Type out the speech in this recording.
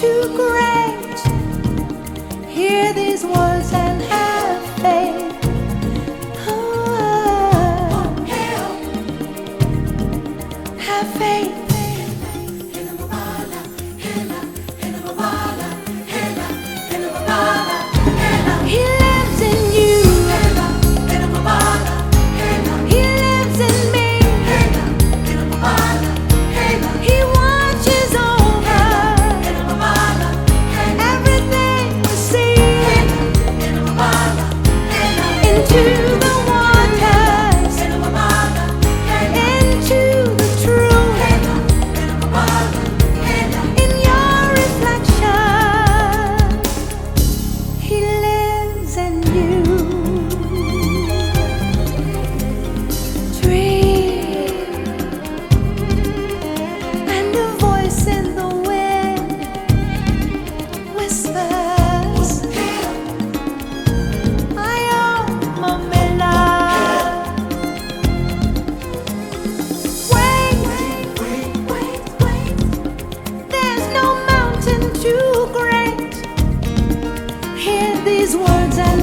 too great. Hear these words and have faith. Oh, have faith. He lives in you. He lives in me. He watches over everything we see. Into the waters, into the truth, in your reflection. He lives in you. Dream, and a voice in the wind whispers, I am a miller. Wait, there's no mountain too great. Hear these words and